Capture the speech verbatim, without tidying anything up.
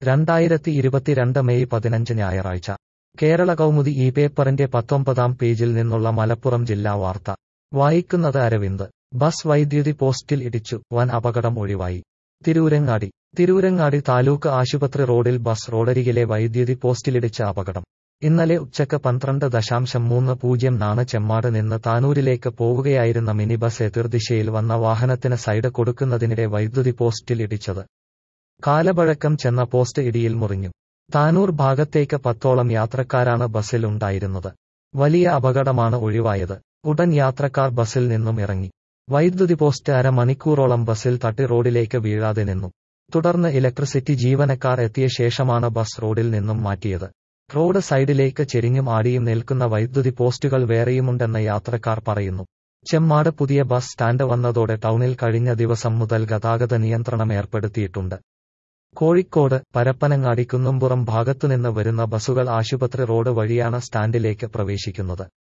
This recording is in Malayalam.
രണ്ടായിരത്തി ഇരുപത്തിരണ്ട് മെയ് പതിനഞ്ച് ഞായറാഴ്ച കേരള കൗമുദി ഈ പേപ്പറിന്റെ പത്തൊമ്പതാം പേജിൽ നിന്നുള്ള മലപ്പുറം ജില്ലാ വാർത്ത വായിക്കുന്നത് അരവിന്ദ്. ബസ് വൈദ്യുതി പോസ്റ്റിൽ ഇടിച്ചു, വൻ അപകടം ഒഴിവായി. തിരൂരങ്ങാടി തിരൂരങ്ങാടി താലൂക്ക് ആശുപത്രി റോഡിൽ ബസ് റോഡരികിലെ വൈദ്യുതി പോസ്റ്റിലിടിച്ച അപകടം. ഇന്നലെ ഉച്ചക്ക് പന്ത്രണ്ട് ദശാംശം മൂന്ന് പൂജ്യം നാണ് ചെമ്മാട് നിന്ന് താനൂരിലേക്ക് പോവുകയായിരുന്ന മിനി ബസ് എതിർദിശയിൽ വന്ന വാഹനത്തിന് സൈഡ് കൊടുക്കുന്നതിനിടെ വൈദ്യുതി പോസ്റ്റിൽ ഇടിച്ചത്. കാലപഴക്കം ചെന്ന പോസ്റ്റ് ഇടിയിൽ മുറിഞ്ഞു. താനൂർ ഭാഗത്തേക്ക് പത്തോളം യാത്രക്കാരാണ് ബസ്സിൽ ഉണ്ടായിരുന്നത്. വലിയ അപകടമാണ് ഒഴിവായത്. ഉടൻ യാത്രക്കാർ ബസ്സിൽ നിന്നും ഇറങ്ങി. വൈദ്യുതി പോസ്റ്റ് അരമണിക്കൂറോളം ബസ്സിൽ തട്ടി റോഡിലേക്ക് വീഴാതെ നിന്നു. തുടർന്ന് ഇലക്ട്രിസിറ്റി ജീവനക്കാർ എത്തിയ ശേഷമാണ് ബസ് റോഡിൽ നിന്നും മാറ്റിയത്. റോഡ് സൈഡിലേക്ക് ചെരിഞ്ഞും ആടിയും നിൽക്കുന്ന വൈദ്യുതി പോസ്റ്റുകൾ വേറെയുമുണ്ടെന്ന് യാത്രക്കാർ പറയുന്നു. ചെമ്മാട് പുതിയ ബസ് സ്റ്റാൻഡ് വന്നതോടെ ടൗണിൽ കഴിഞ്ഞ ദിവസം മുതൽ ഗതാഗത നിയന്ത്രണം ഏർപ്പെടുത്തിയിട്ടുണ്ട്. കോഴിക്കോട്, പരപ്പനങ്ങാടി, കുന്നുംപുറം ഭാഗത്തുനിന്ന് വരുന്ന ബസുകൾ ആശുപത്രി റോഡ് വഴിയാണ് സ്റ്റാൻഡിലേക്ക് പ്രവേശിക്കുന്നത്.